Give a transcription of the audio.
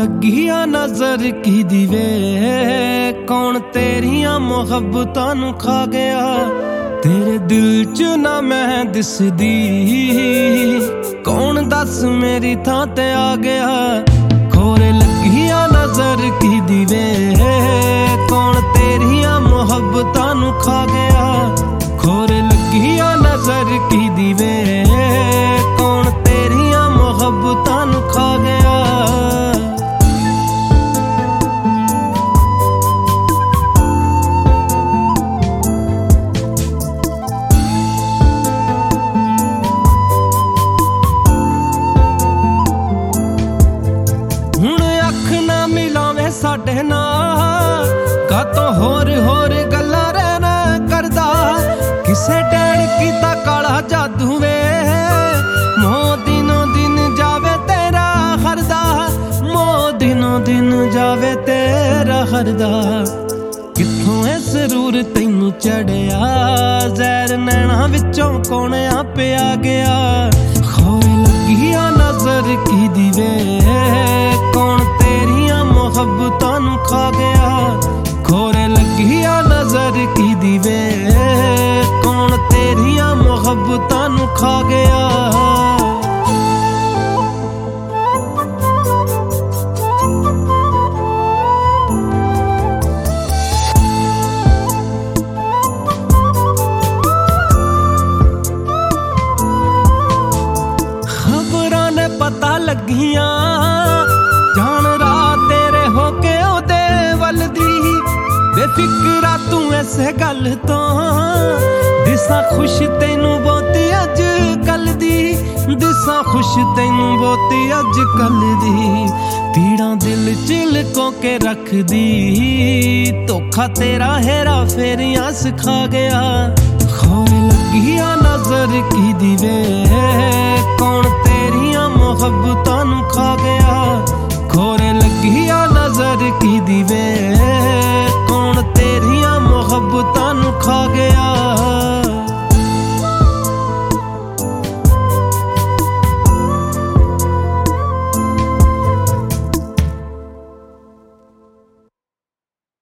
ਲੱਗੀ ਆ ਨਜ਼ਰ ਕੀ ਦੀਵੇ ਕੌਣ ਤੇਰੀਆਂ ਮੁਹੱਬਤਾਂ ਨੂੰ ਖਾ ਗਿਆ ਤੇਰੇ ਦਿਲ 'ਚ ਨਾ ਮੈਂ ਦਿਸਦੀ ਕੌਣ ਦੱਸ ਮੇਰੀ ਥਾਂ ਤੇ ਆ ਗਿਆ ਖੋਰੇ ਲੱਗੀ ਆ ਨਜ਼ਰ ਕੀ ਦੀਵੇ ਕੌਣ ਤੇਰੀਆਂ ਮੁਹੱਬਤਾਂ ਨੂੰ ਖਾ ਗਿਆ ਖੋਰੇ ਲੱਗੀ ਆ ਨਜ਼ਰ ਕੀ ਦੀਵੇ ਕੌਣ ਤੇਰੀਆਂ ਮੁਹੱਬਤਾਂ ਨੂੰ ਖਾ ਗਿਆ ਸਾਡੇ ਨਾਲ ਕਾਤੋਂ ਹੋਰ ਗੱਲਾਂ ਰਹਿਣਾ ਕਰਦਾ ਕਿਸੇ ਡੈਣ ਕੀਤਾ ਕਾਲਾ ਜਾਦੂ ਵੇ ਮੋਹ ਦਿਨੋਂ ਦਿਨ ਜਾਵੇ ਤੇਰਾ ਹਰਦਾ ਮੋਹ ਦਿਨੋਂ ਦਿਨ ਜਾਵੇ ਤੇਰਾ ਹਰਦਾ ਕਿੱਥੋਂ ਇਹ ਸਰੂਰ ਤੈਨੂੰ ਚੜਿਆ ਜ਼ਹਿਰ ਨੈਣਾ ਵਿੱਚੋਂ ਕੋਣਿਆਂ ਪਿਆ ਗਿਆ ਖੋਏ ਲੱਗੀ ਆ ਨਜ਼ਰ ਕੀ ਦੀਵੇ ਕੌਣ ਤੇਰੀਆਂ ਮੁਹੱਬਤਾਂ ਨੂੰ ਖਾ ਗਿਆ ਖੋਰੇ ਲੱਗੀ ਆ ਨਜ਼ਰ ਕੀ ਦੀਵੇ ਕੌਣ ਤੇਰੀਆਂ ਮੁਹੱਬਤਾਂ ਨੂੰ ਖਾ ਗਿਆ ਖਬਰਾਂ ਨੇ ਪਤਾ ਲੱਗੀਆਂ ਜਾਣ ਰਾਤ ਤੇਰੇ ਹੋ ਕੇ ਉਹਦੇ ਵੱਲ ਦੀ ਬੇਫਿਕਰਾ ਤੂੰ ਐਸੇ ਗੱਲ ਤੋਂ ਦਿਸਾਂ ਖੁਸ਼ ਤੈਨੂੰ ਬਹੁਤੀ ਅੱਜ ਕੱਲ ਦੀ ਦਿਸਾਂ ਖੁਸ਼ ਤੈਨੂੰ ਬਹੁਤੀ ਅੱਜ ਕੱਲ ਦੀ ਪੀੜਾਂ ਦਿਲ 'ਚ ਲੁਕੋ ਕੇ ਰੱਖਦੀ ਧੋਖਾ ਤੇਰਾ ਹੇਰਾ ਫੇਰੀਆਂ ਸਿਖਾ ਗਿਆ ਖੋਏ